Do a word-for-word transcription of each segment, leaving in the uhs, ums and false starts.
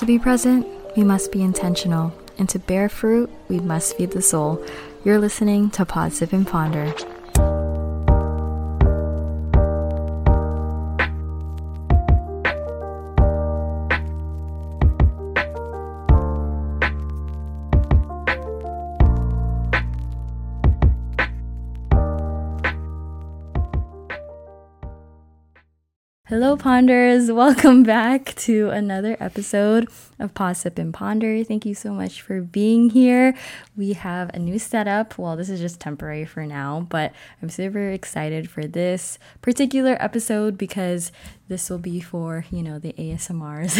To be present, we must be intentional, and to bear fruit, we must feed the soul. You're listening to Pause, Sip, and Ponder. Hello, Ponders. Welcome back to another episode of Pause, Sip, and Ponder. Thank you so much for being here. We have a new setup. Well, this is just temporary for now, but I'm super excited for this particular episode because this will be for, you know, the A S M Rs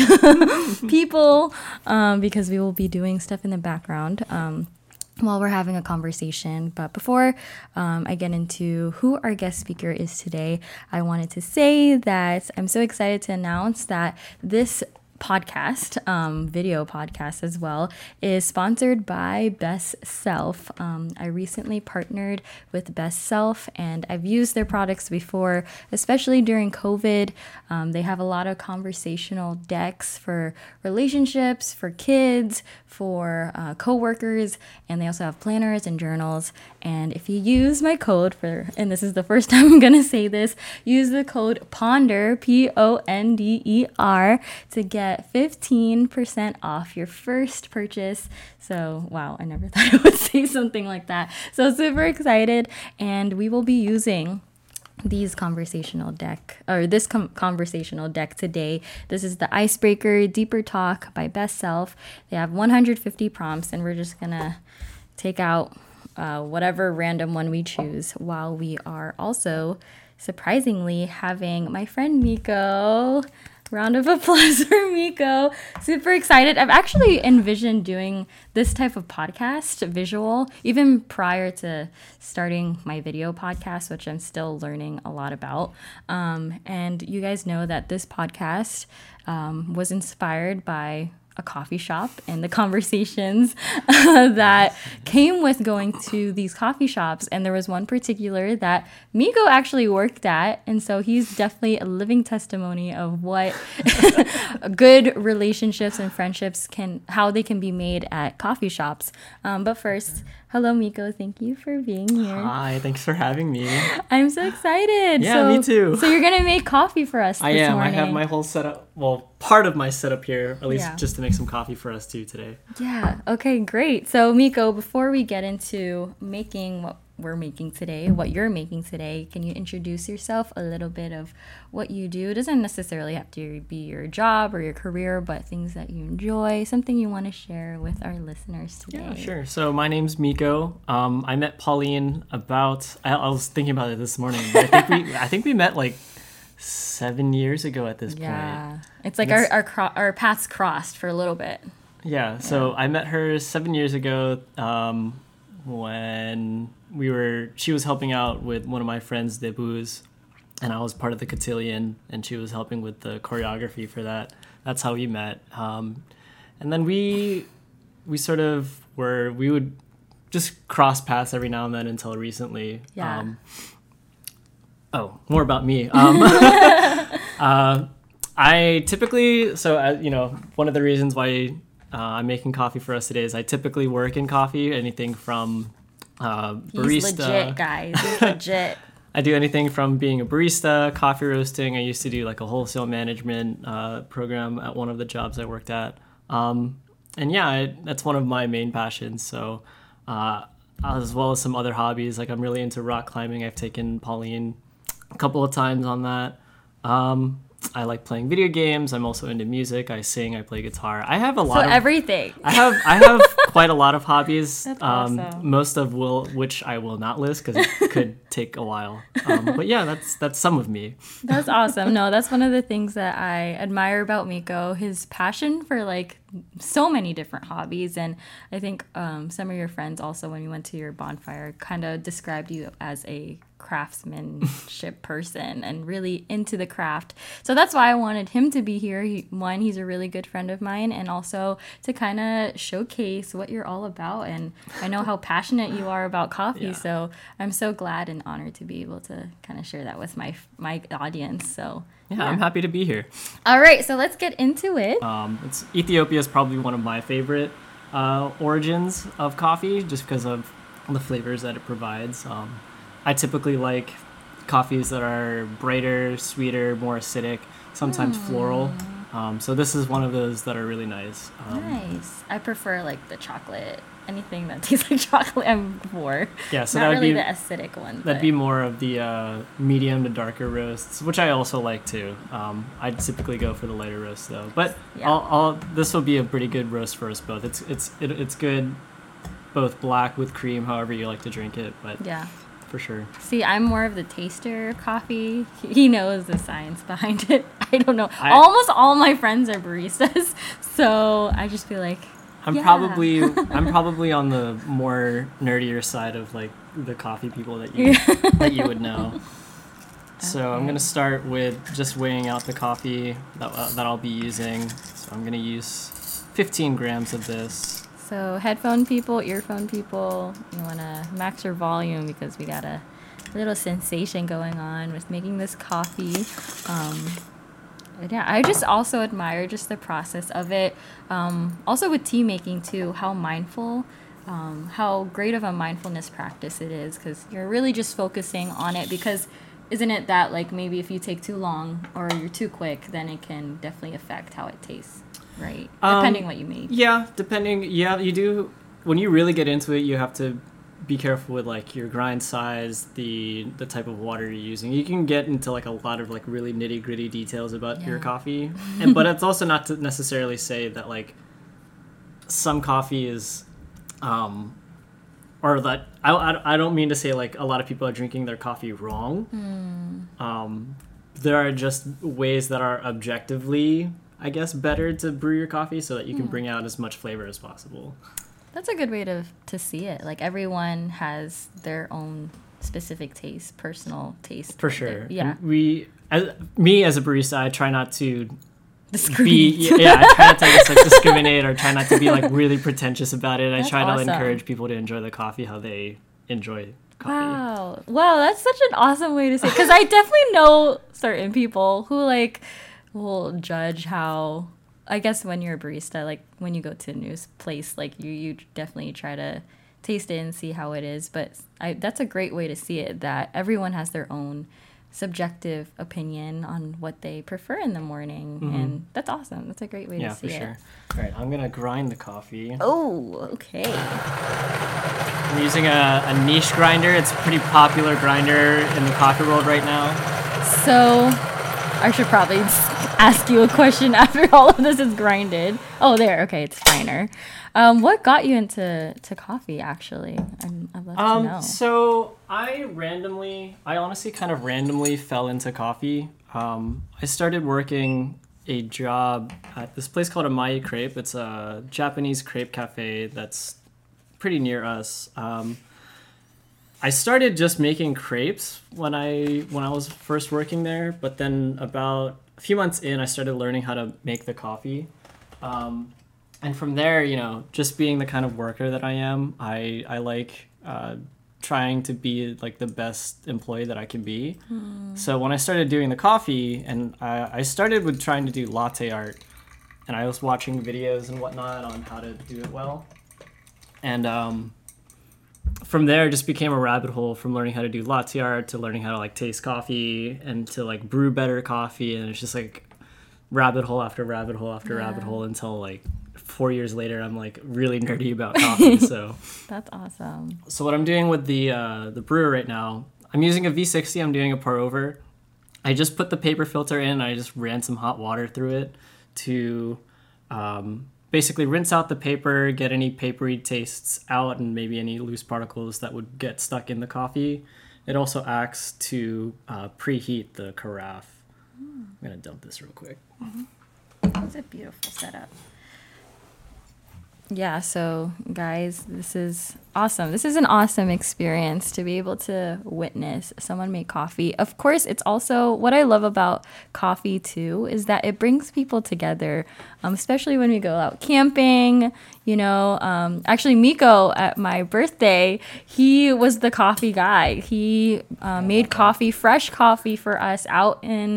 people, um, because we will be doing stuff in the background. Um, while we're having a conversation. But before um, I get into who our guest speaker is today, I wanted to say that I'm so excited to announce that this podcast, um, video podcast as well, is sponsored by Best Self. Um, I recently partnered with Best Self, and I've used their products before, especially during COVID. Um, they have a lot of conversational decks for relationships, for kids, for uh, coworkers, and they also have planners and journals. And if you use my code for, and this is the first time I'm gonna say this, use the code PONDER, P O N D E R, to get fifteen percent off your first purchase. So, wow, I never thought I would say something like that. So super excited, and we will be using these conversational deck or this com- conversational deck today. This is the Icebreaker Deeper Talk by Best Self. They have one hundred fifty prompts, and we're just gonna take out uh, whatever random one we choose, while we are also surprisingly having my friend Miko. Round of applause for Miko. Super excited. I've actually envisioned doing this type of podcast, visual, even prior to starting my video podcast, which I'm still learning a lot about. Um, and you guys know that this podcast um, was inspired by a coffee shop and the conversations uh, that came with going to these coffee shops. And there was one particular that Miko actually worked at. And so he's definitely a living testimony of what good relationships and friendships can, how they can be made at coffee shops. Um, but first, hello, Miko. Thank you for being here. Hi, thanks for having me. I'm so excited. Yeah, so, me too. So you're going to make coffee for us I this am. morning. I have my whole setup, well, part of my setup here, at least Yeah. just to make some coffee for us too today. Yeah. Okay, great. So, Miko, before we get into making what we're making today, what you're making today, can you introduce yourself, a little bit of what you do? It doesn't necessarily have to be your job or your career, but things that you enjoy, something you want to share with our listeners today. Yeah, sure. So my name's Miko. Um, I met Pauline about, I, I was thinking about it this morning, but I think we, I think we met like seven years ago at this yeah. point. It's like It's, our, our, cro- our paths crossed for a little bit. Yeah, so Yeah. I met her seven years ago um, when we were, she was helping out with one of my friends' debuts, and I was part of the cotillion, and she was helping with the choreography for that. That's how we met. Um, and then we we sort of were, we would just cross paths every now and then until recently. Yeah. Um, oh, more about me. Um, uh, I typically, so, uh, you know, one of the reasons why uh, I'm making coffee for us today is I typically work in coffee, anything from uh, barista. He's legit, guys. He's legit. I do anything from being a barista, coffee roasting. I used to do like a wholesale management uh, program at one of the jobs I worked at. Um, and yeah, I, that's one of my main passions. So uh, as well as some other hobbies, like I'm really into rock climbing. I've taken Pauline a couple of times on that. Um, I like playing video games. I'm also into music. I sing. I play guitar. I have a lot So of everything. I have I have quite a lot of hobbies. That's um, awesome. Most of will which I will not list because it could take a while. Um, but yeah, that's that's some of me. That's awesome. No, that's one of the things that I admire about Miko, his passion for like so many different hobbies. And I think um, some of your friends also, when you went to your bonfire, kind of described you as a craftsmanship person and really into the craft. So that's why I wanted him to be here. He, one, he's a really good friend of mine, and also to kind of showcase what you're all about. And I know how passionate you are about coffee, Yeah. so I'm so glad and honored to be able to kind of share that with my my audience. So Yeah, yeah, I'm happy to be here. All right, so let's get into it. Um, it's Ethiopia is probably one of my favorite uh, origins of coffee, just because of the flavors that it provides. Um, I typically like coffees that are brighter, sweeter, more acidic, sometimes mm. floral. Um, so this is one of those that are really nice. Um, nice. I prefer like the chocolate. Anything that tastes like chocolate, I'm for. Yeah, so not that would really be the acidic one. That'd but. be more of the uh, medium to darker roasts, which I also like too. Um, I typically go for the lighter roast though, but yeah. I'll, I'll, this will be a pretty good roast for us both. It's it's it, it's good, both black with cream, however you like to drink it. But yeah. For sure. See, I'm more of the taster coffee. He knows the science behind it. I don't know. I, Almost all my friends are baristas, so I just feel like I'm yeah. probably I'm probably on the more nerdier side of like the coffee people that you that you would know. So okay. I'm gonna start with just weighing out the coffee that uh, that I'll be using. So I'm gonna use fifteen grams of this. So headphone people, earphone people, you want to max your volume because we got a little sensation going on with making this coffee. Um, but yeah, I just also admire just the process of it. Um, also with tea making too, how mindful, um, how great of a mindfulness practice it is because you're really just focusing on it because isn't it that like maybe if you take too long or you're too quick, then it can definitely affect how it tastes. Right. Depending um, what you make. Yeah, depending. Yeah, you do. When you really get into it, you have to be careful with like your grind size, the the type of water you're using. You can get into like a lot of like really nitty gritty details about yeah. your coffee, and but it's also not to necessarily say that like some coffee is, um, or that I I, I don't mean to say like a lot of people are drinking their coffee wrong. Mm. Um, there are just ways that are objectively, I guess, better to brew your coffee so that you can bring out as much flavor as possible. That's a good way to to see it. Like everyone has their own specific taste, personal taste. For sure. Yeah. We, as me as a barista, I try not to discriminate. Be, yeah, I try not to just, like, discriminate or try not to be like really pretentious about it. That's I try awesome. to encourage people to enjoy the coffee how they enjoy coffee. Wow. Wow, that's such an awesome way to say it. Because I definitely know certain people who like will judge how, I guess when you're a barista, like when you go to a new place, like you, you definitely try to taste it and see how it is. But I, that's a great way to see it, that everyone has their own subjective opinion on what they prefer in the morning. Mm-hmm. And that's awesome. That's a great way yeah, to see for it. Sure. All right, I'm going to grind the coffee. Oh, okay. I'm using a, a niche grinder. It's a pretty popular grinder in the coffee world right now. So I should probably ask you a question after all of this is grinded. Oh, there. Okay, it's finer. Um, what got you into to coffee, actually? I'd, I'd love um, to know. So I randomly, I honestly kind of randomly fell into coffee. Um, I started working a job at this place called Amayi Crepe. It's a Japanese crepe cafe that's pretty near us. Um, I started just making crepes when I when I was first working there, but then about a few months in, I started learning how to make the coffee. Um, and from there, you know, just being the kind of worker that I am, I, I like uh, trying to be like the best employee that I can be. Mm. So when I started doing the coffee, and I, I started with trying to do latte art, and I was watching videos and whatnot on how to do it well. And um, from there, it just became a rabbit hole from learning how to do latte art to learning how to like taste coffee and to like brew better coffee. And it's just like rabbit hole after rabbit hole after yeah. rabbit hole until like four years later, I'm like really nerdy about coffee. So that's awesome. So what I'm doing with the uh, the brewer right now, I'm using a V sixty. I'm doing a pour over. I just put the paper filter in. I just ran some hot water through it to um, basically rinse out the paper, get any papery tastes out, and maybe any loose particles that would get stuck in the coffee. It also acts to uh, preheat the carafe. Mm. I'm gonna dump this real quick. Mm-hmm. That's a beautiful setup. Yeah, so guys, this is awesome. This is an awesome experience to be able to witness someone make coffee. Of course, it's also what I love about coffee too is that it brings people together, um, especially when we go out camping. You know, um, actually, Miko at my birthday, he was the coffee guy. He uh, made coffee, fresh coffee for us out in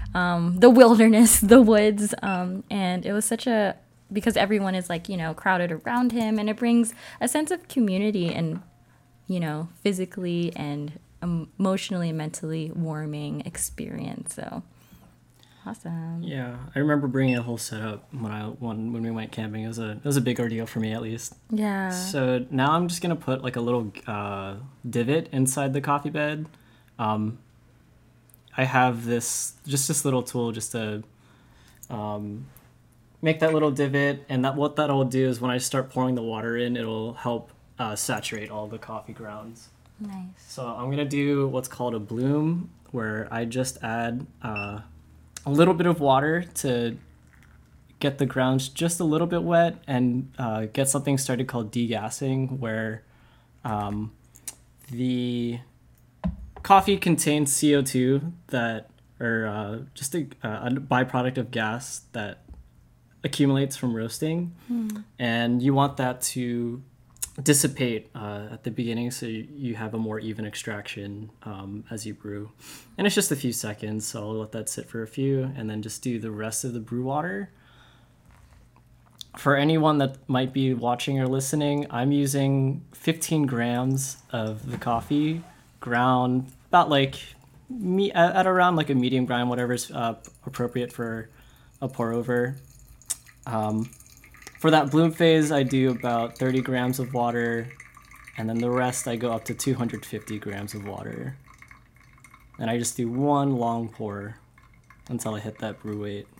um, the wilderness, the woods. Um, and it was such a, because everyone is like, you know, crowded around him, and it brings a sense of community and, you know, physically and emotionally and mentally warming experience. So awesome. Yeah, I remember bringing a whole setup when I when, when we went camping. It was a it was a big ordeal for me, at least. Yeah. So now I'm just gonna put like a little uh, divot inside the coffee bed. Um, I have this just this little tool just to um, make that little divot, and that what that'll do is when I start pouring the water in, it'll help uh, saturate all the coffee grounds. Nice. So I'm gonna do what's called a bloom, where I just add uh, a little bit of water to get the grounds just a little bit wet, and uh, get something started called degassing, where um, the coffee contains C O two that, or uh, just a, a byproduct of gas that accumulates from roasting, mm. and you want that to dissipate uh, at the beginning, so you, you have a more even extraction um, as you brew. And it's just a few seconds, so I'll let that sit for a few, and then just do the rest of the brew water. For anyone that might be watching or listening, I'm using fifteen grams of the coffee ground, about like me at, at around like a medium grind, whatever's uh, appropriate for a pour over. Um, For that bloom phase, I do about thirty grams of water, and then the rest I go up to two hundred fifty grams of water. And I just do one long pour until I hit that brew weight.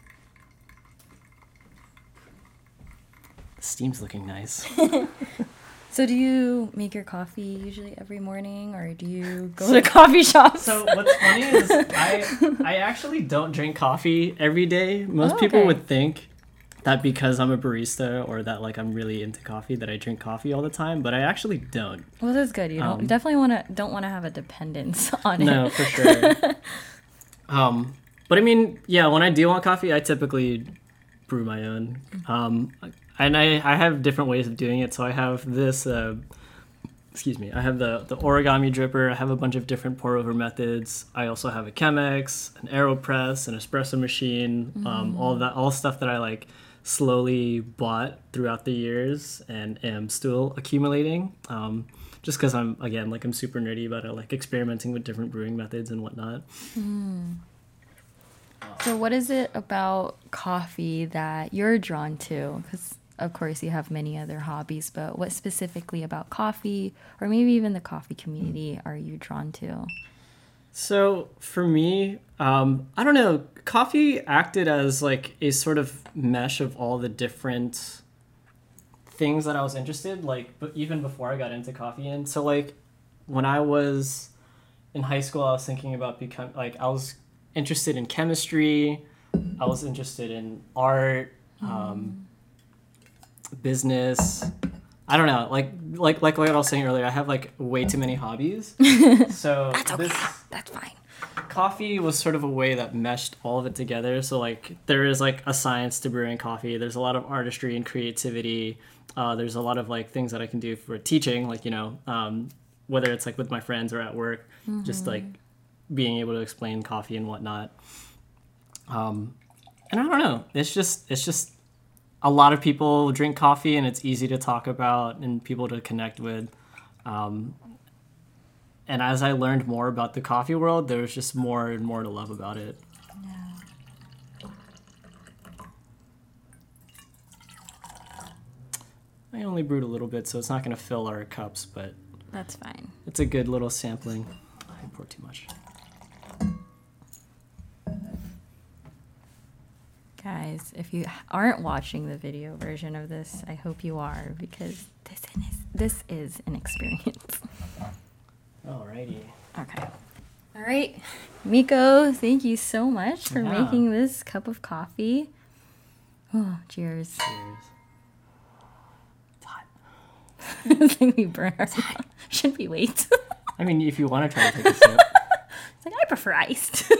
The steam's looking nice. So do you make your coffee usually every morning, or do you go to coffee shops? So what's funny is I I actually don't drink coffee every day. Most oh, people okay. would think that because I'm a barista or that like I'm really into coffee that I drink coffee all the time, but I actually don't. Well, that's good. You don't um, definitely want to don't want to have a dependence on no, it. No, for sure. um, but I mean, yeah, when I do want coffee, I typically brew my own. Um, and I, I have different ways of doing it. So I have this, uh, excuse me, I have the, the origami dripper. I have a bunch of different pour over methods. I also have a Chemex, an AeroPress, an espresso machine, mm. um, all of that, all stuff that I like slowly bought throughout the years and am still accumulating, um, just because I'm, again, like I'm super nerdy about it, like experimenting with different brewing methods and whatnot. Mm. So what is it about coffee that you're drawn to? Because of course you have many other hobbies, but what specifically about coffee, or maybe even the coffee community, are you drawn to? So for me, um, I don't know, coffee acted as like a sort of mesh of all the different things that I was interested, like, but even before I got into coffee. And so like when I was in high school, I was thinking about becoming, like, I was interested in chemistry, I was interested in art, um, mm. business. I don't know, like like like what I was saying earlier, I have like way too many hobbies. So that's okay. This, that's fine. Coffee was sort of a way that meshed all of it together. So like there is like a science to brewing coffee. There's a lot of artistry and creativity. Uh, there's a lot of like things that I can do for teaching, like, you know, um, whether it's like with my friends or at work, mm-hmm. just like being able to explain coffee and whatnot. Um, and I don't know, it's just it's just. A lot of people drink coffee, and it's easy to talk about and people to connect with. Um, and as I learned more about the coffee world, there was just more and more to love about it. Yeah. I only brewed a little bit, so it's not going to fill our cups, but that's fine. It's a good little sampling. I pour too much. Guys, if you aren't watching the video version of this, I hope you are, because this is this is an experience. Alrighty. Okay. All right, Miko, thank you so much for yeah. making this cup of coffee. Oh, cheers. Cheers. It's hot. It's like we burn our mouth. Should we wait? I mean, if you want to try to take a sip. It's like, I prefer iced.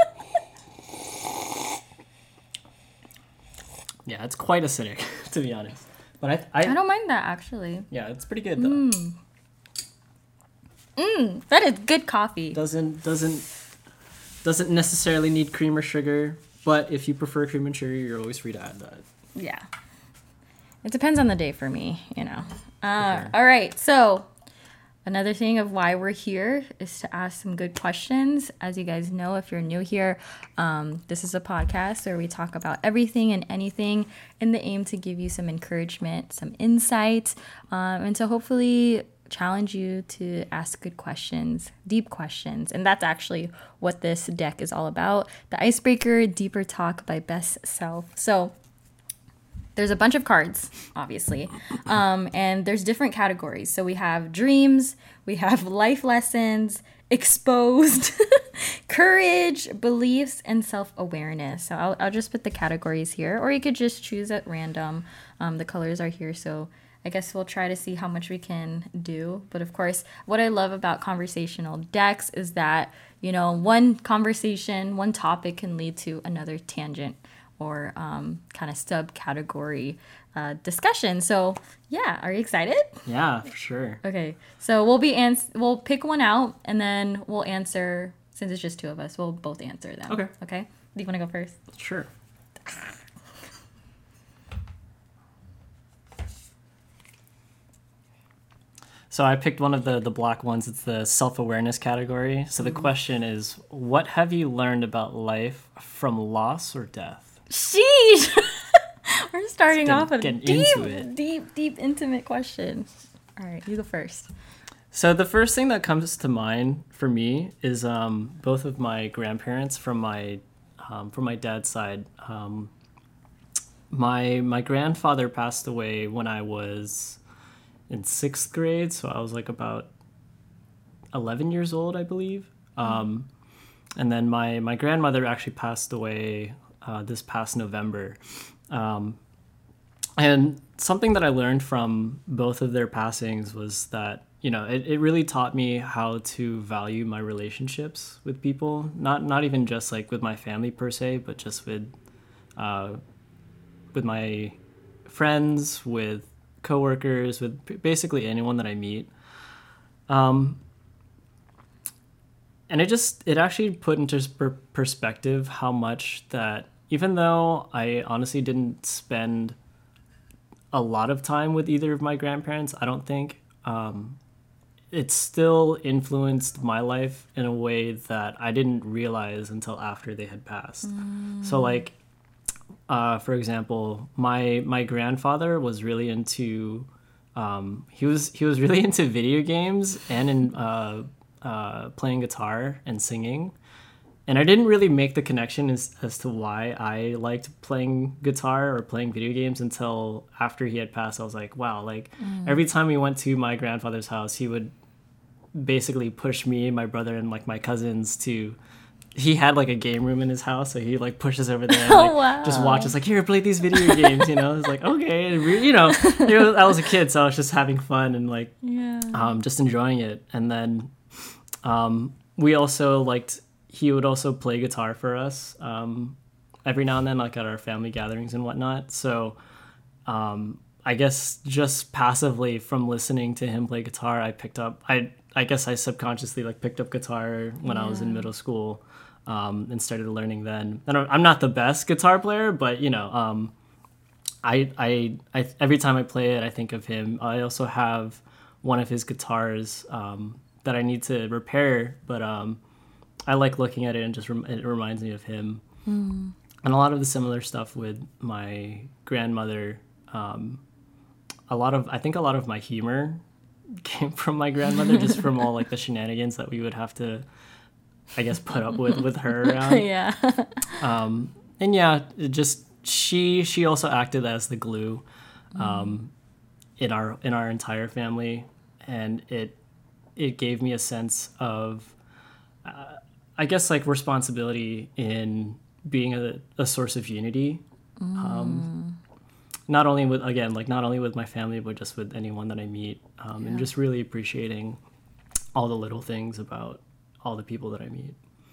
Yeah, it's quite acidic, to be honest. But I, I, I don't mind that, actually. Yeah, it's pretty good though. Mmm, mm, that is good coffee. Doesn't doesn't doesn't necessarily need cream or sugar, but if you prefer cream and sugar, you're always free to add that. Yeah. It depends on the day for me, you know. Uh, sure. All right, so another thing of why we're here is to ask some good questions. As you guys know, if you're new here, um, this is a podcast where we talk about everything and anything in the aim to give you some encouragement, some insight, um, and to hopefully challenge you to ask good questions, deep questions. And that's actually what this deck is all about. The Icebreaker Deeper Talk by Best Self. So there's a bunch of cards, obviously, um, and there's different categories. So we have dreams, we have life lessons, exposed, courage, beliefs, and self-awareness. So I'll, I'll just put the categories here, or you could just choose at random. Um, the colors are here, so I guess we'll try to see how much we can do. But of course, what I love about conversational decks is that, you know, one conversation, one topic can lead to another tangent or um, kind of subcategory uh, discussion. So yeah, are you excited? Yeah, for sure. Okay, so we'll be ans- we'll pick one out and then we'll answer. Since it's just two of us, we'll both answer them. Okay. Okay. Do you want to go first? Sure. So I picked one of the, the black ones. It's the self-awareness category. So the question is, what have you learned about life from loss or death? Sheesh! We're starting Get- off with a getting deep, into it. deep, deep, intimate question. All right, you go first. So the first thing that comes to mind for me is um, both of my grandparents from my um, from my dad's side. Um, my my grandfather passed away when I was in sixth grade, so I was like about eleven years old, I believe. Um, and then my, my grandmother actually passed away uh, this past November. Um, and something that I learned from both of their passings was that, you know, it, it really taught me how to value my relationships with people, not not even just like with my family per se, but just with uh, with my friends, with coworkers, with basically anyone that I meet. Um, and it just, it actually put into per- perspective how much that, even though I honestly didn't spend a lot of time with either of my grandparents, I don't think, um, it still influenced my life in a way that I didn't realize until after they had passed. Mm. So like, Uh, for example, my my grandfather was really into um, he was he was really into video games and in uh, uh, playing guitar and singing, and I didn't really make the connection as as to why I liked playing guitar or playing video games until after he had passed. I was like, wow, like mm. every time we went to my grandfather's house, he would basically push me, my brother, and like my cousins to. He had like a game room in his house, so he like pushes over there and like, oh, wow. just watches like, here, play these video games, you know. It's like, okay, you know, you know, I was a kid, so I was just having fun and like yeah. um, just enjoying it. And then um, we also liked, he would also play guitar for us um, every now and then, like at our family gatherings and whatnot. So um, I guess just passively from listening to him play guitar, I picked up, I I guess I subconsciously like picked up guitar when yeah. I was in middle school. Um, and started learning then. And I'm not the best guitar player, but you know, um, I, I, I, every time I play it, I think of him. I also have one of his guitars um, that I need to repair, but um, I like looking at it and just rem- it reminds me of him. Mm. And a lot of the similar stuff with my grandmother. Um, a lot of, I think, a lot of my humor came from my grandmother, just from all like the shenanigans that we would have to. I guess put up with with her around. yeah. Um, and yeah, it just she she also acted as the glue um, mm. in our in our entire family, and it it gave me a sense of uh, I guess like responsibility in being a, a source of unity. Mm. Um, not only with again like not only with my family, but just with anyone that I meet, um, yeah. and just really appreciating all the little things about all the people that I meet.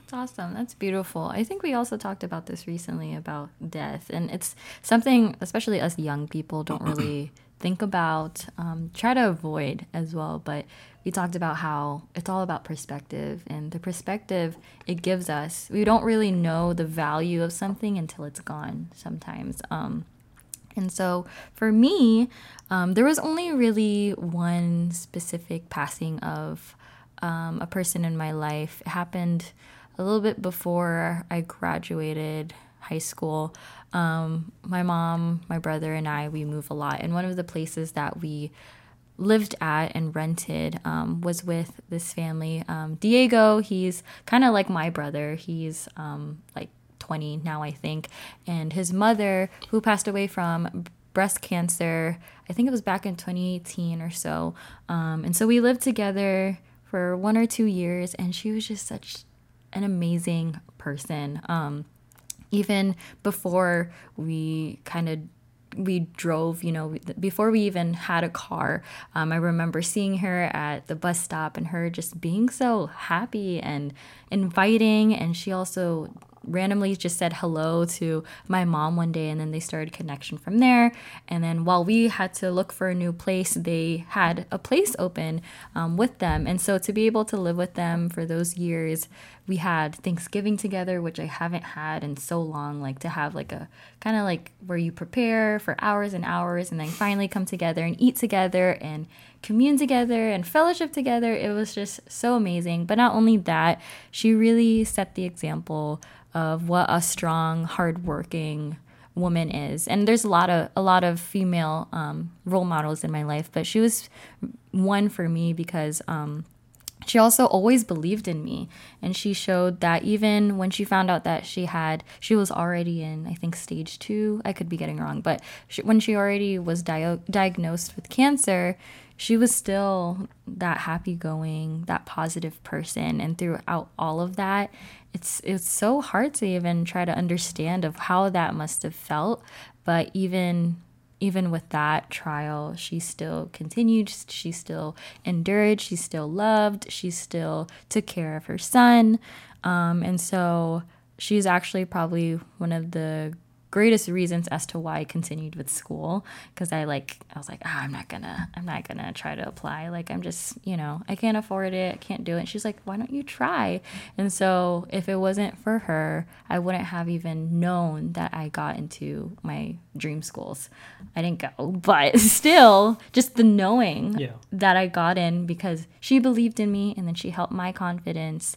That's awesome. That's beautiful. I think we also talked about this recently about death, and it's something, especially us young people, don't really think about, um, try to avoid as well. But we talked about how it's all about perspective, and the perspective it gives us. We don't really know the value of something until it's gone sometimes. Um, and so for me, um, there was only really one specific passing of um, a person in my life. It happened a little bit before I graduated high school. Um, my mom, my brother, and I, we move a lot. And one of the places that we lived at and rented um, was with this family. Um, Diego, he's kind of like my brother. He's um, like twenty now, I think. And his mother, who passed away from breast cancer, I think it was back in twenty eighteen or so. Um, and so we lived together for one or two years, and she was just such an amazing person. Um, even before we kind of we drove, you know, before we even had a car, um, I remember seeing her at the bus stop and her just being so happy and inviting. And she also randomly just said hello to my mom one day, and then they started connection from there. And then while we had to look for a new place, they had a place open um, with them. And so to be able to live with them for those years, we had Thanksgiving together, which I haven't had in so long, like to have like a kind of like where you prepare for hours and hours and then finally come together and eat together and commune together and fellowship together. It was just so amazing. But not only that, she really set the example of what a strong, hardworking woman is. And there's a lot of a lot of female um, role models in my life, but she was one for me because um, she also always believed in me. And she showed that even when she found out that she had, she was already in, I think, stage two. I could be getting it wrong. But she, when she already was dio- diagnosed with cancer, she was still that happy-going, that positive person. And throughout all of that, it's it's so hard to even try to understand of how that must have felt. But even even with that trial, she still continued. She still endured. She still loved. She still took care of her son. Um, and so she's actually probably one of the greatest reasons as to why I continued with school, because I like I was like, ah, I'm not gonna I'm not gonna try to apply. Like I'm just, you know, I can't afford it. I can't do it. And she's like, why don't you try? And so if it wasn't for her, I wouldn't have even known that I got into my dream schools. I didn't go, but still, just the knowing Yeah. that I got in because she believed in me, and then she helped my confidence.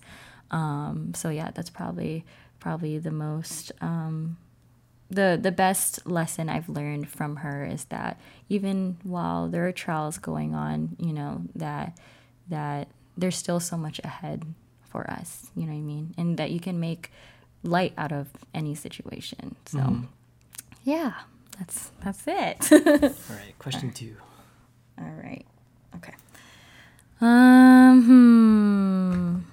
Um, so yeah, that's probably probably the most. Um, the the best lesson I've learned from her is that even while there are trials going on, you know, that that there's still so much ahead for us, you know what I mean? And that you can make light out of any situation. So Mhm. yeah, that's that's it. All right, question two. All right. Okay. Um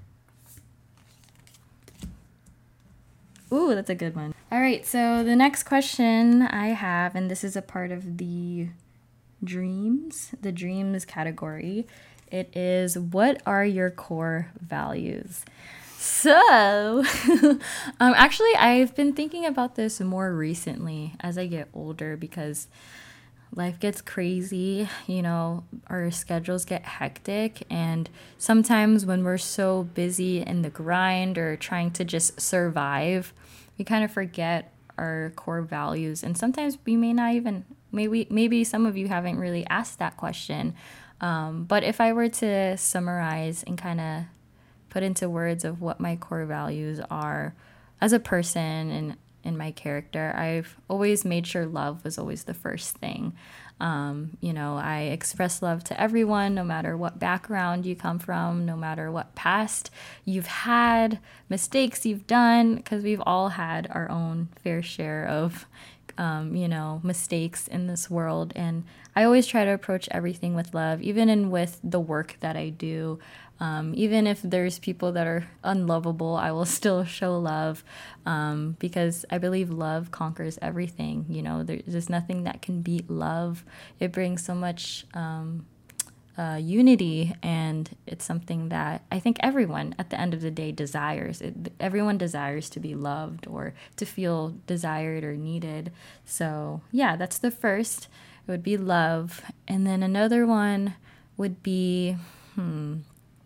hmm. Ooh, that's a good one. All right, so the next question I have, and this is a part of the dreams, the dreams category. It is, what are your core values? So, um, actually, I've been thinking about this more recently as I get older because life gets crazy, you know, our schedules get hectic, and sometimes when we're so busy in the grind or trying to just survive, we kind of forget our core values. And sometimes we may not even, maybe maybe some of you haven't really asked that question. Um, but if I were to summarize and kind of put into words of what my core values are as a person and in my character, I've always made sure love was always the first thing. Um, you know, I express love to everyone, no matter what background you come from, no matter what past you've had, mistakes you've done, because we've all had our own fair share of, um, you know, mistakes in this world. And I always try to approach everything with love, even in with the work that I do. Um, even if there's people that are unlovable, I will still show love, um, because I believe love conquers everything. You know, there, there's nothing that can beat love. It brings so much um, uh, unity, and it's something that I think everyone at the end of the day desires. It, everyone desires to be loved or to feel desired or needed. So yeah, that's the first. It would be love. And then another one would be, hmm,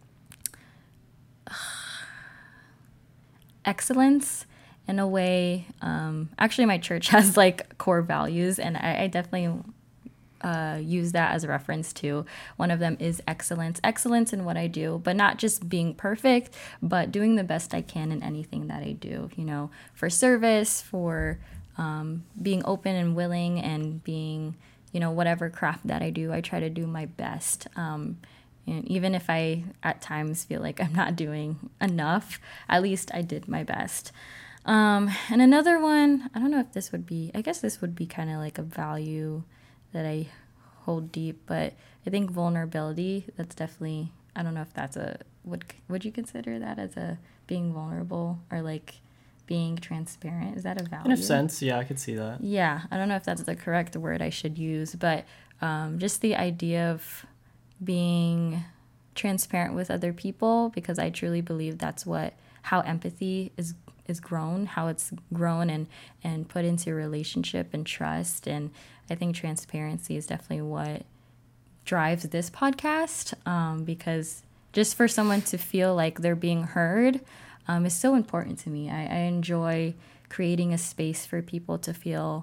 excellence in a way. Um, actually, my church has like core values, and I, I definitely uh, use that as a reference to. One of them is excellence. Excellence in what I do, but not just being perfect, but doing the best I can in anything that I do, you know, for service, for um, being open and willing, and being, you know, whatever craft that I do, I try to do my best. Um, and even if I at times feel like I'm not doing enough, at least I did my best. Um, and another one, I don't know if this would be, I guess this would be kind of like a value that I hold deep, but I think vulnerability, that's definitely, I don't know if that's a, would, would you consider that as a being vulnerable or like being transparent? Is that a value? In a sense, yeah, I could see that. Yeah, I don't know if that's the correct word I should use, but um, just the idea of being transparent with other people, because I truly believe that's what, how empathy is is grown, how it's grown and, and put into relationship and trust. And I think transparency is definitely what drives this podcast, um, because just for someone to feel like they're being heard um, is so important to me. I, I enjoy creating a space for people to feel,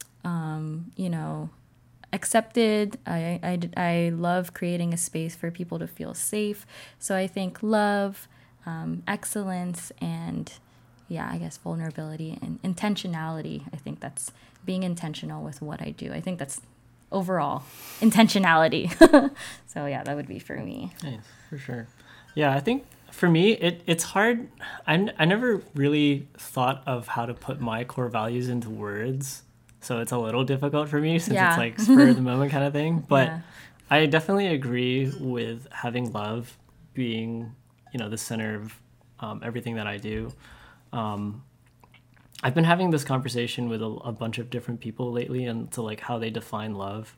um, you know, accepted. I, I, I love creating a space for people to feel safe. So I think love, um, excellence, and yeah, I guess vulnerability and intentionality. I think that's being intentional with what I do. I think that's overall intentionality. So yeah, that would be for me. Nice, for sure. Yeah, I think for me, it it's hard. I, n- I never really thought of how to put my core values into words. So it's a little difficult for me since Yeah. it's like spur of the moment kind of thing. But Yeah. I definitely agree with having love being, you know, the center of um, everything that I do. Um, I've been having this conversation with a, a bunch of different people lately, and to like how they define love.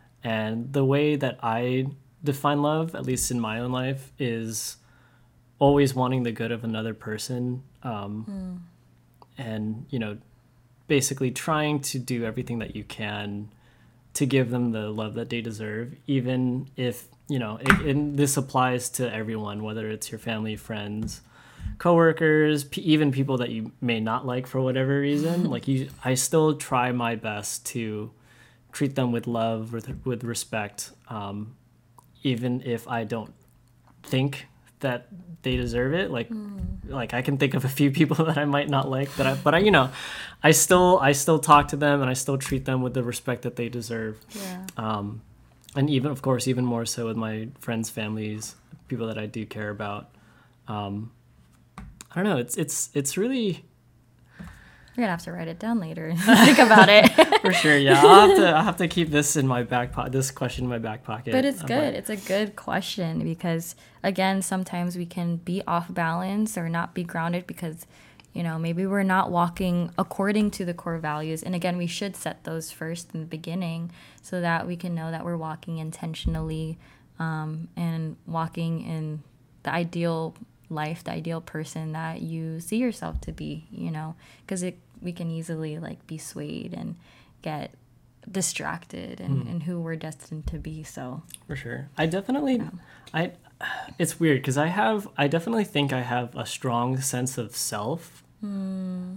And the way that I define love, at least in my own life, is always wanting the good of another person. Um, mm. And, you know, basically trying to do everything that you can to give them the love that they deserve, even if, you know, it, and this applies to everyone, whether it's your family, friends, coworkers, p- even people that you may not like for whatever reason. Like you, I still try my best to treat them with love, with, with respect, um, even if I don't think that they deserve it. Like, mm. like I can think of a few people that I might not like, that I, but I, you know, I still, I still talk to them and I still treat them with the respect that they deserve. Yeah. Um, and even, of course, even more so with my friends, families, people that I do care about. Um, I don't know. It's, it's, it's really, you're gonna have to write it down later and think about it. For sure, yeah. I'll have to I'll have to keep this in my back pocket. This question in my back pocket. But it's I'm good. like, It's a good question, because again, sometimes we can be off balance or not be grounded because, you know, maybe we're not walking according to the core values. And again, we should set those first in the beginning so that we can know that we're walking intentionally, um, and walking in the ideal life, the ideal person that you see yourself to be, you know, because it we can easily like be swayed and get distracted in, mm. in who we're destined to be. So for sure, I definitely, yeah. I, it's weird because I have, I definitely think I have a strong sense of self, mm.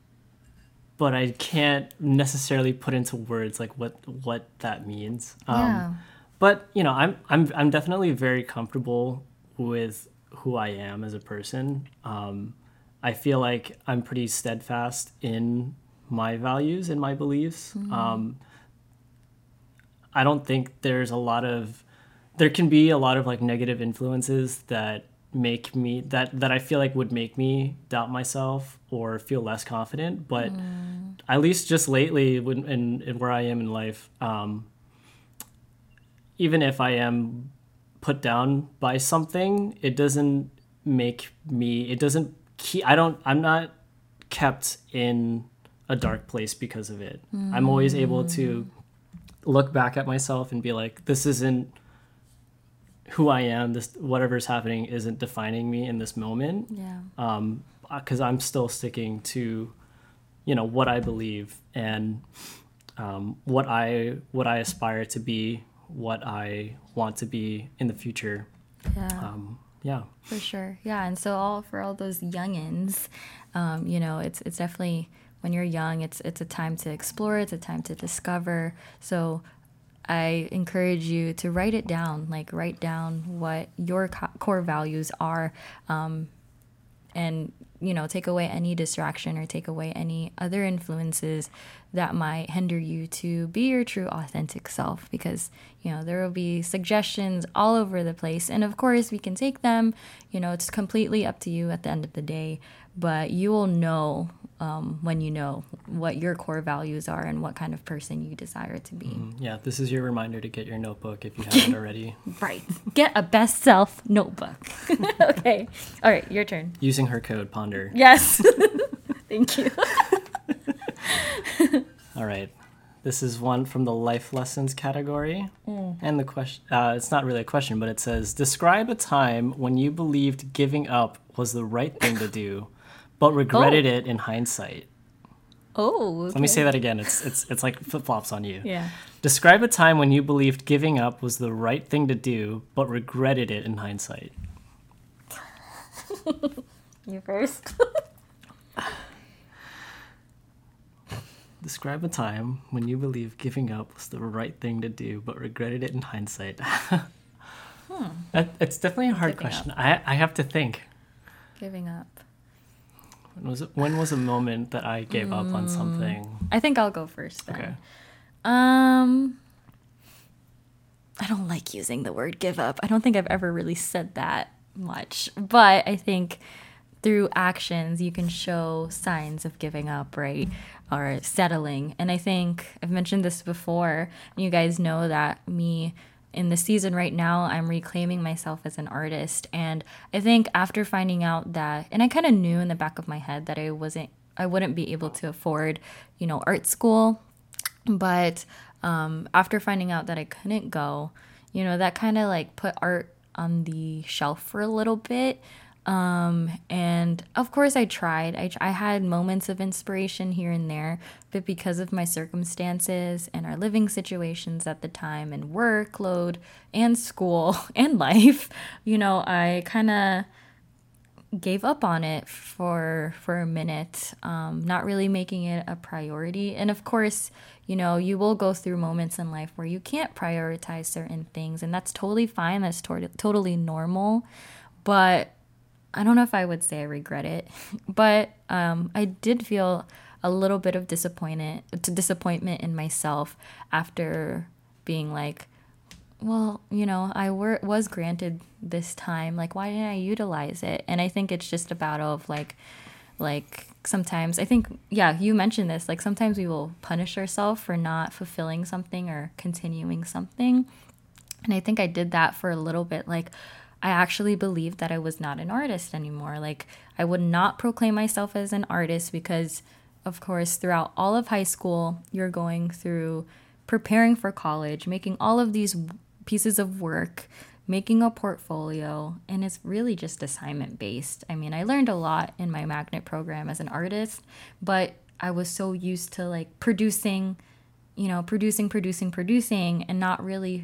but I can't necessarily put into words like what what that means. Yeah. Um, but you know, I'm I'm I'm definitely very comfortable with who I am as a person. Um, I feel like I'm pretty steadfast in my values and my beliefs. Mm-hmm. Um, I don't think there's a lot of, there can be a lot of like negative influences that make me, that, that I feel like would make me doubt myself or feel less confident. But mm. at least just lately when, in, in where I am in life, um, even if I am put down by something, it doesn't make me, it doesn't keep, I don't, I'm not kept in a dark place because of it. Mm. I'm always able to look back at myself and be like, this isn't who I am, this whatever's happening isn't defining me in this moment. Yeah. Um, because I'm still sticking to, you know, what I believe and um, what I what I aspire to be, what I want to be in the future. Yeah. Um, yeah. For sure. Yeah. And so all for all those youngins, um, you know, it's it's definitely when you're young, it's it's a time to explore, it's a time to discover. So I encourage you to write it down, like write down what your co- core values are, um, and, you know, take away any distraction or take away any other influences that might hinder you to be your true authentic self, because, you know, there will be suggestions all over the place. And of course we can take them, you know, it's completely up to you at the end of the day, but you will know um, when you know what your core values are and what kind of person you desire to be. Mm, yeah, this is your reminder to get your notebook if you haven't already. Right. Get a best self notebook. Okay. All right, your turn. Using her code, Ponder. Yes. Thank you. All right. This is one from the life lessons category. Mm. And the question, uh, it's not really a question, but it says, describe a time when you believed giving up was the right thing to do, but regretted Oh. it in hindsight. Oh, okay. Let me say that again. It's it's it's like flip-flops on you. Yeah. Describe a time when you believed giving up was the right thing to do, but regretted it in hindsight. You first. Describe a time when you believed giving up was the right thing to do, but regretted it in hindsight. hmm. That, it's definitely a hard Giving question. I I have to think. Giving up. When was it, when was a moment that I gave up on something? I think I'll go first then. Okay. Um, I don't like using the word give up. I don't think I've ever really said that much, but I think through actions you can show signs of giving up, right? Or settling. And I think I've mentioned this before. You guys know that me in the season right now, I'm reclaiming myself as an artist. And I think after finding out that, and I kind of knew in the back of my head that I wasn't, I wouldn't be able to afford, you know, art school. But um, after finding out that I couldn't go, you know, that kind of like put art on the shelf for a little bit. Um, and of course I tried, I, I had moments of inspiration here and there, but because of my circumstances and our living situations at the time and workload and school and life, you know, I kind of gave up on it for, for a minute, um, not really making it a priority. And of course, you know, you will go through moments in life where you can't prioritize certain things, and that's totally fine. That's to- totally normal. But I don't know if I would say I regret it, but um, I did feel a little bit of disappointed, disappointment in myself after being like, well, you know, I were, was granted this time. Like, why didn't I utilize it? And I think it's just about of like, like sometimes I think, yeah, you mentioned this. Like sometimes we will punish ourselves for not fulfilling something or continuing something. And I think I did that for a little bit. Like, I actually believed that I was not an artist anymore. Like, I would not proclaim myself as an artist because, of course, throughout all of high school, you're going through preparing for college, making all of these pieces of work, making a portfolio, and it's really just assignment based. I mean, I learned a lot in my magnet program as an artist, but I was so used to like producing, you know, producing, producing, producing, and not really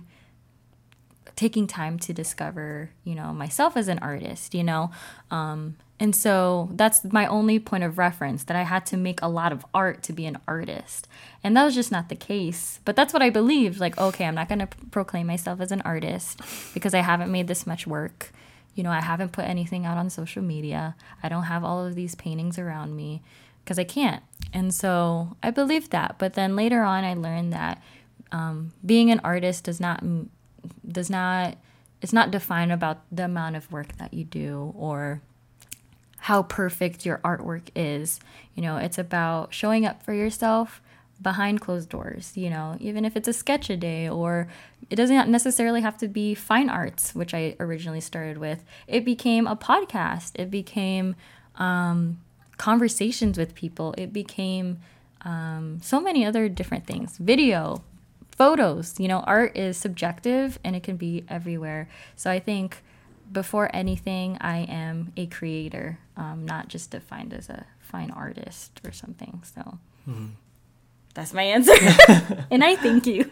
taking time to discover, you know, myself as an artist, you know? Um, and so that's my only point of reference, that I had to make a lot of art to be an artist. And that was just not the case. But that's what I believed. Like, okay, I'm not going to p- proclaim myself as an artist because I haven't made this much work. You know, I haven't put anything out on social media. I don't have all of these paintings around me because I can't. And so I believed that. But then later on, I learned that um, being an artist does not does not, it's not defined about the amount of work that you do or how perfect your artwork is. You know, it's about showing up for yourself behind closed doors, you know, even if it's a sketch a day, or it doesn't necessarily have to be fine arts, which I originally started with. It became a podcast. It became um, conversations with people. It became um, so many other different things. Video, photos. You know, art is subjective and it can be everywhere. So I think before anything, I am a creator, um, not just defined as a fine artist or something. So mm-hmm. that's my answer. And I thank you.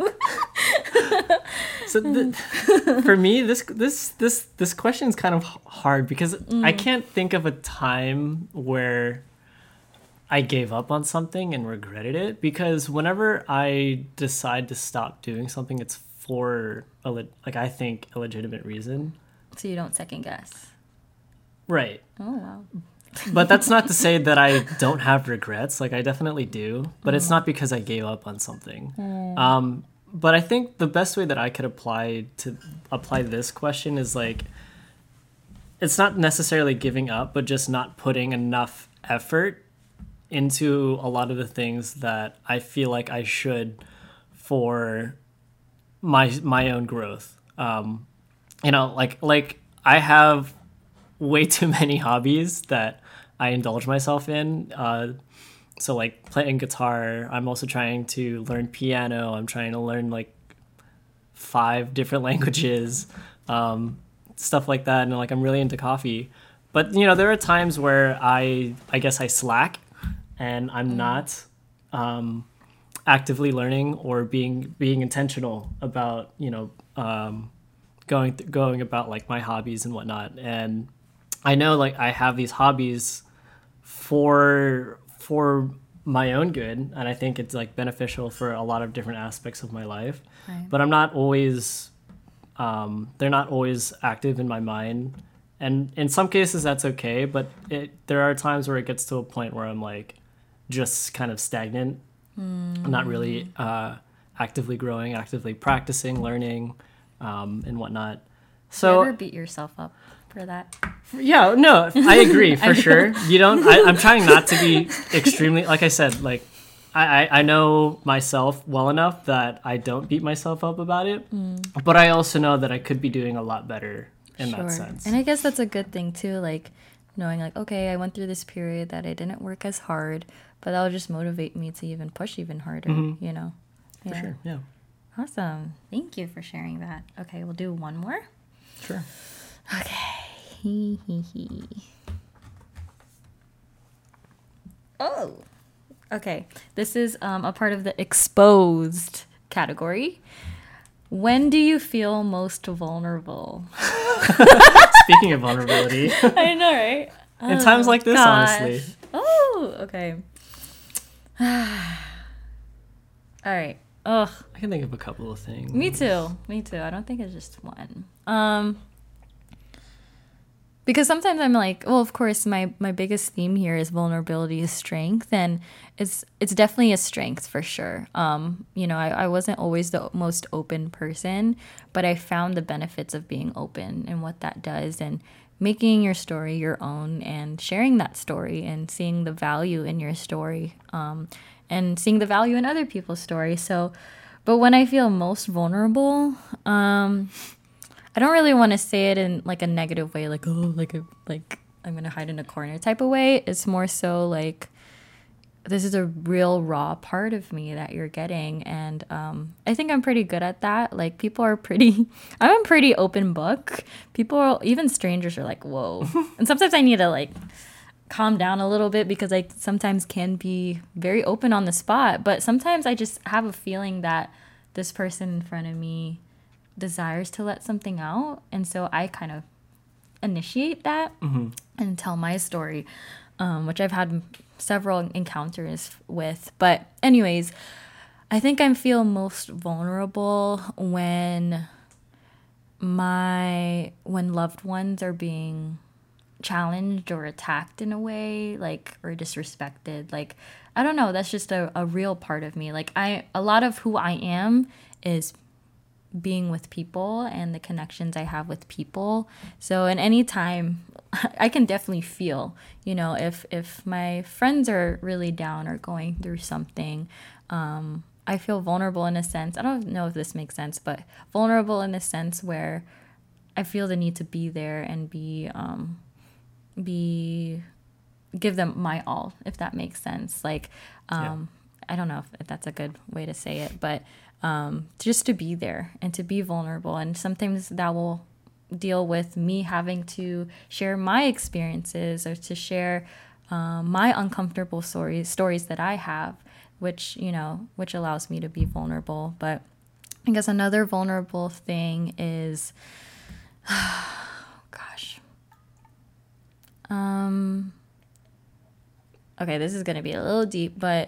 So th- for me, this this this this question is kind of hard because mm. I can't think of a time where I gave up on something and regretted it, because whenever I decide to stop doing something, it's for a le- like I think a legitimate reason. So you don't second guess. Right. Oh wow. But that's not to say that I don't have regrets. Like I definitely do, but mm. it's not because I gave up on something. Mm. Um, but I think the best way that I could apply to apply this question is like, it's not necessarily giving up, but just not putting enough effort into a lot of the things that I feel like I should for my my own growth. Um, you know, like like I have way too many hobbies that I indulge myself in. Uh, so like playing guitar, I'm also trying to learn piano. I'm trying to learn like five different languages, um, stuff like that. And like I'm really into coffee. But you know, there are times where I I guess I slack and I'm mm. not um, actively learning or being being intentional about, you know, um, going th- going about like my hobbies and whatnot. And I know like I have these hobbies for for my own good, and I think it's like beneficial for a lot of different aspects of my life. Right. But I'm not always um, they're not always active in my mind. And in some cases that's okay, but it, there are times where it gets to a point where I'm like just kind of stagnant. Mm. I'm not really uh, actively growing, actively practicing, learning, um, and whatnot. So you ever beat yourself up for that? Yeah, no, I agree for I sure. You don't. I, I'm trying not to be extremely, like I said, like I, I know myself well enough that I don't beat myself up about it, mm. but I also know that I could be doing a lot better in sure. that sense. And I guess that's a good thing too, like knowing like, okay, I went through this period that I didn't work as hard, but that'll just motivate me to even push even harder, mm-hmm. you know? Yeah. For sure, yeah. Awesome. Thank you for sharing that. Okay, we'll do one more. Sure. Okay. Oh. Okay. This is um, a part of the exposed category. When do you feel most vulnerable? Speaking of vulnerability. I know, right? In oh, times like this, gosh. honestly. Oh, okay. All right. Ugh. I can think of a couple of things. Me too. Me too. I don't think it's just one. Um, because sometimes I'm like, well, of course, my, my biggest theme here is vulnerability is strength, and it's it's definitely a strength for sure. Um, you know, I, I wasn't always the most open person, but I found the benefits of being open and what that does, and making your story your own and sharing that story and seeing the value in your story, um, and seeing the value in other people's stories. So, but when I feel most vulnerable, um, I don't really want to say it in like a negative way, like, oh, like, a, like I'm going to hide in a corner type of way. It's more so like, this is a real raw part of me that you're getting. And um, I think I'm pretty good at that. Like people are pretty, I'm a pretty open book. People, are, even strangers are like, whoa. And sometimes I need to like calm down a little bit because I sometimes can be very open on the spot. But sometimes I just have a feeling that this person in front of me desires to let something out, and so I kind of initiate that mm-hmm. and tell my story, um, which I've had several encounters with. But anyways, I think I feel most vulnerable when my when loved ones are being challenged or attacked in a way, like, or disrespected. Like, I don't know, that's just a, a real part of me. Like I a lot of who I am is being with people and the connections I have with people. So in any time, I can definitely feel, you know, if if my friends are really down or going through something, um, I feel vulnerable in a sense. I don't know if this makes sense, but vulnerable in a sense where I feel the need to be there and be um, be give them my all, if that makes sense. Like um, I don't know if, if that's a good way to say it, but um, just to be there and to be vulnerable. And sometimes that will deal with me having to share my experiences or to share um, my uncomfortable stories, stories that I have, which, you know, which allows me to be vulnerable. But I guess another vulnerable thing is, gosh, um, okay, this is going to be a little deep, but,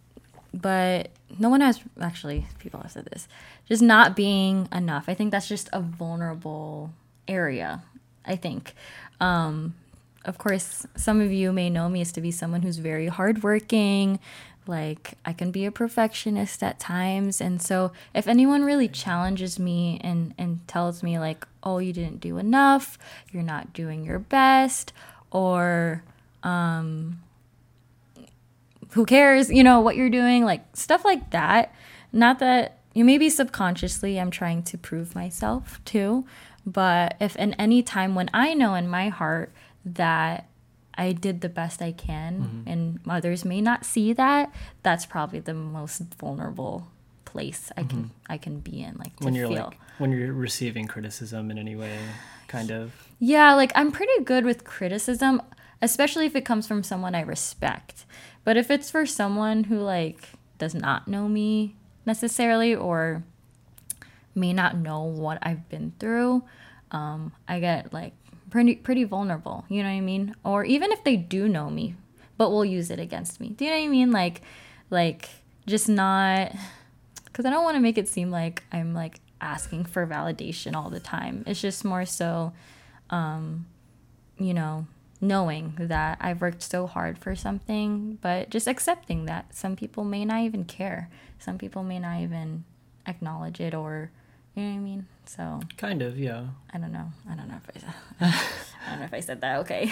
but no one has, actually, people have said this, just not being enough. I think that's just a vulnerable area, I think. Um, of course, some of you may know me as to be someone who's very hardworking. Like, I can be a perfectionist at times. And so if anyone really challenges me and, and tells me like, oh, you didn't do enough, you're not doing your best, or um, who cares, you know, what you're doing, like stuff like that. Not that, you maybe subconsciously I'm trying to prove myself too. But if in any time when I know in my heart that I did the best I can, mm-hmm. and others may not see that, that's probably the most vulnerable place I can mm-hmm. I can be in, like to when you're feel. Like when you're receiving criticism in any way, kind of. Yeah, like I'm pretty good with criticism, especially if it comes from someone I respect. But if it's for someone who like does not know me necessarily or may not know what I've been through, um, I get like pretty pretty vulnerable, you know what I mean? Or even if they do know me, but will use it against me. Do you know what I mean? Like, like just not, because I don't want to make it seem like I'm like asking for validation all the time. It's just more so, um, you know, knowing that I've worked so hard for something, but just accepting that some people may not even care. Some people may not even acknowledge it, or you know what I mean? So kind of, yeah. I don't know. I don't know if I I don't know if I said that okay.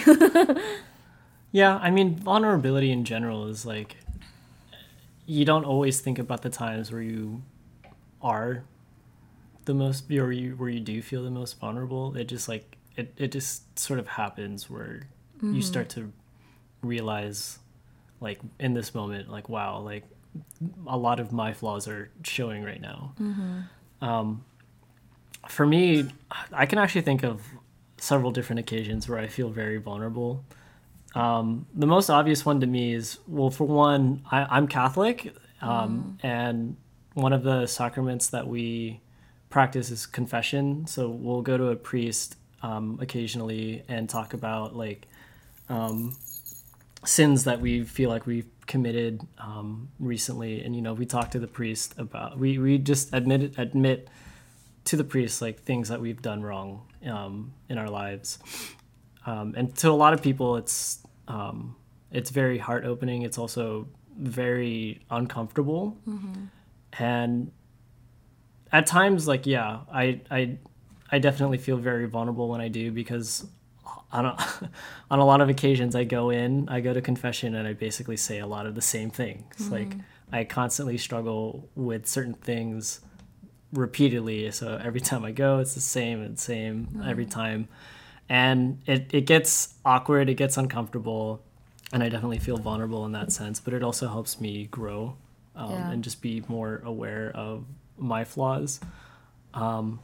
Yeah, I mean, vulnerability in general is like, you don't always think about the times where you are the most, or you where you do feel the most vulnerable. It just like it, it just sort of happens where mm-hmm. you start to realize, like in this moment, like wow, like a lot of my flaws are showing right now. Mm-hmm. Um, for me, I can actually think of several different occasions where I feel very vulnerable. Um, the most obvious one to me is, well, for one, I, I'm Catholic, um, mm. and one of the sacraments that we practice is confession. So we'll go to a priest um, occasionally and talk about like um, sins that we feel like we've committed um, recently, and you know, we talk to the priest about we we just admit admit to the priest like things that we've done wrong um, in our lives, um, and to a lot of people, it's um, it's very heart opening. It's also very uncomfortable, mm-hmm. and at times, like yeah, I I I definitely feel very vulnerable when I do, because on a, on a lot of occasions I go in, I go to confession and I basically say a lot of the same things. Mm-hmm. Like I constantly struggle with certain things repeatedly. So every time I go, it's the same and same mm-hmm. every time. And it, it gets awkward, it gets uncomfortable, and I definitely feel vulnerable in that sense, but it also helps me grow um, yeah. and just be more aware of my flaws. Um,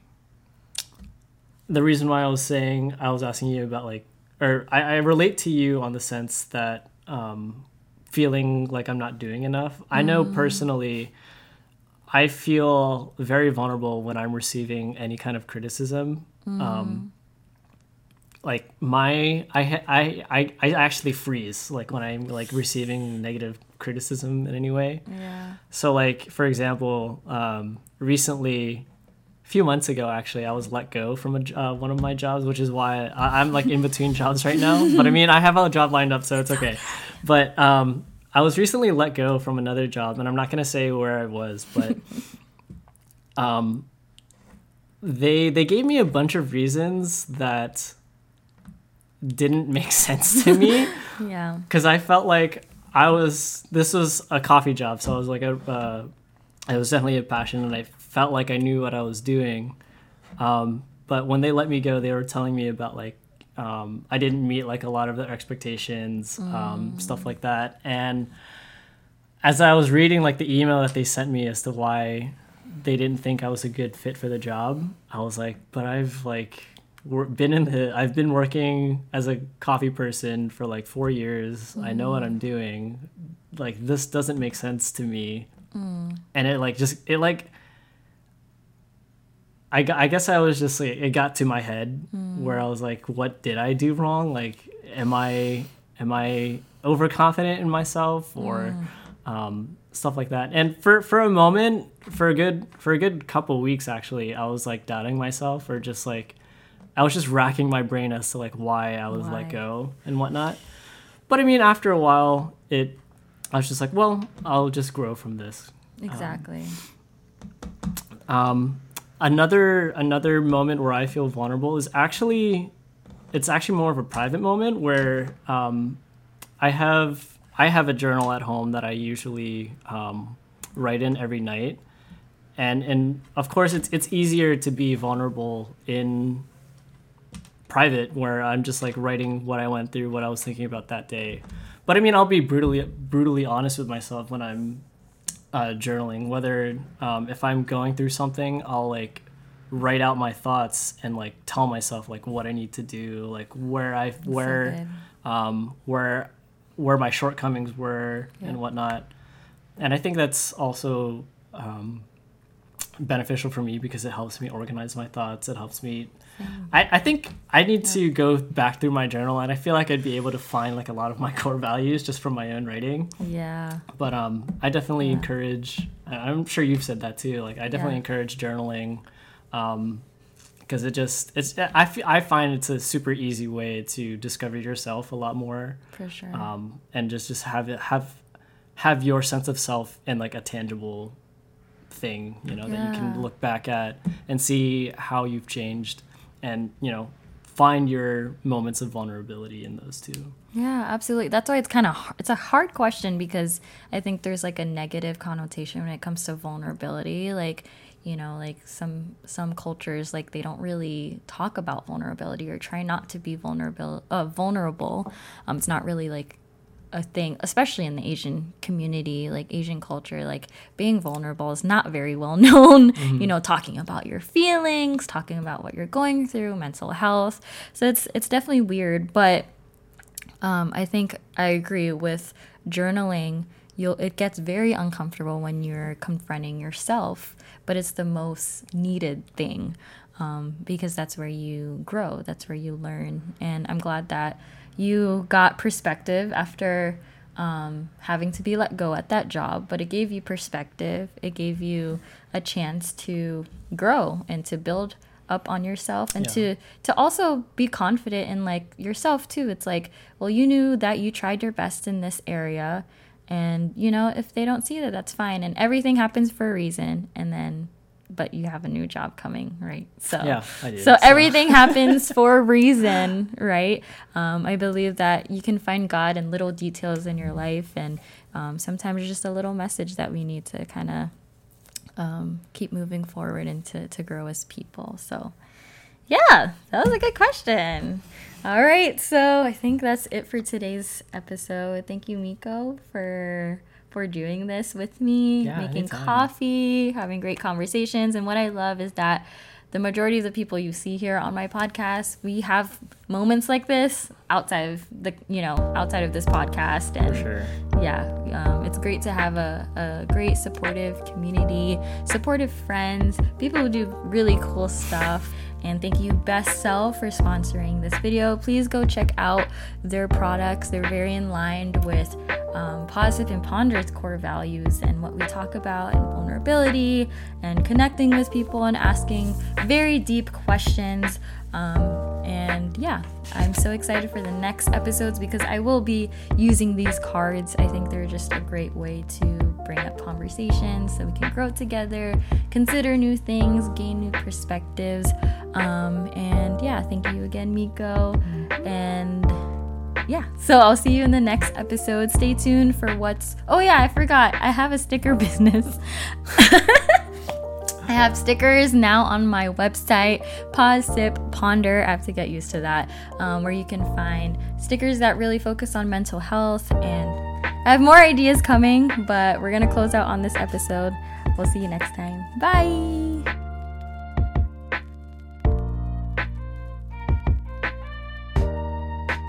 The reason why I was saying, I was asking you about like, or I, I relate to you on the sense that um, feeling like I'm not doing enough. Mm. I know personally, I feel very vulnerable when I'm receiving any kind of criticism. Mm. Um, like my, I, I, I, I actually freeze like when I'm like receiving negative criticism in any way. Yeah. So like, for example, um, recently, a few months ago, actually, I was let go from a, uh, one of my jobs, which is why I, I'm like in between jobs right now. But I mean, I have a job lined up, so it's okay. But um, I was recently let go from another job, and I'm not going to say where I was, but um, they they gave me a bunch of reasons that didn't make sense to me. Yeah. Because I felt like I was, this was a coffee job, so I was like a, uh, it was definitely a passion, and I felt like I knew what I was doing. Um, but when they let me go, they were telling me about like, um, I didn't meet like a lot of their expectations, mm. um, stuff like that. And as I was reading like the email that they sent me as to why they didn't think I was a good fit for the job, I was like, but I've like wor- been in the I've been working as a coffee person for like four years. Mm. I know what I'm doing. Like, this doesn't make sense to me. Mm. And it like just it like I, I guess I was just like, it got to my head mm. where I was like, what did I do wrong? Like, am I am I overconfident in myself or mm. um, stuff like that? And for, for a moment, for a good for a good couple weeks actually, I was like doubting myself, or just like I was just racking my brain as to like why I was why? let go and whatnot. But I mean, after a while, it I was just like, well, I'll just grow from this. Exactly. Um, um Another another moment where I feel vulnerable is actually, it's actually more of a private moment where um, I have I have a journal at home that I usually um, write in every night, and and of course it's it's easier to be vulnerable in private where I'm just like writing what I went through, what I was thinking about that day. But I mean, I'll be brutally brutally honest with myself when I'm Uh, journaling, whether um, if I'm going through something, I'll like write out my thoughts and like tell myself like what I need to do, like where I where so um, where where my shortcomings were yeah. and whatnot. And I think that's also um, beneficial for me because it helps me organize my thoughts. It helps me. I, I think I need yeah. to go back through my journal, and I feel like I'd be able to find like a lot of my core values just from my own writing. Yeah. But um, I definitely yeah. encourage, I'm sure you've said that too, like I definitely yeah. encourage journaling um, because it just, it's I, f- I find it's a super easy way to discover yourself a lot more. For sure. Um, and just, just have it, have, have your sense of self in like a tangible thing, you know, yeah. that you can look back at and see how you've changed. And, you know, find your moments of vulnerability in those too. Yeah, absolutely. That's why it's kind of, it's a hard question because I think there's like a negative connotation when it comes to vulnerability. Like, you know, like some some cultures, like they don't really talk about vulnerability or try not to be vulnerable. Uh, vulnerable. Um, it's not really like a thing, especially in the Asian community, like Asian culture, like being vulnerable is not very well known, mm-hmm. you know, talking about your feelings, talking about what you're going through, mental health. So it's, it's definitely weird, but um, I think I agree with journaling. You'll, it gets very uncomfortable when you're confronting yourself, but it's the most needed thing um, because that's where you grow. That's where you learn. And I'm glad that you got perspective after um, having to be let go at that job, but it gave you perspective. It gave you a chance to grow and to build up on yourself and yeah. to to also be confident in like yourself too. It's like, well, you knew that you tried your best in this area, and you know, if they don't see that, that's fine, and everything happens for a reason. And then but you have a new job coming, right? So yeah, I do. So, so everything happens for a reason, right? Um, I believe that you can find God in little details in your life, and um, sometimes it's just a little message that we need to kind of um, keep moving forward and to, to grow as people. So yeah, that was a good question. All right, so I think that's it for today's episode. Thank you, Miko, for for doing this with me, yeah, making anytime. coffee, having great conversations. And what I love is that the majority of the people you see here on my podcast, we have moments like this outside of the, you know, outside of this podcast. And for sure. yeah, um, it's great to have a, a great supportive community, supportive friends, people who do really cool stuff. And thank you, Best Self, for sponsoring this video. Please go check out their products. They're very in line with um, Positive and Ponder's core values and what we talk about, and vulnerability and connecting with people and asking very deep questions. Um, and yeah, I'm so excited for the next episodes because I will be using these cards. I think they're just a great way to bring up conversations so we can grow together, consider new things, gain new perspectives. Um, and yeah, thank you again, Miko. And yeah, so I'll see you in the next episode. Stay tuned for what's... Oh yeah, I forgot. I have a sticker business. I have stickers now on my website, Pause, Sip, Ponder. I have to get used to that, um, where you can find stickers that really focus on mental health and I have more ideas coming, but we're going to close out on this episode. We'll see you next time. Bye.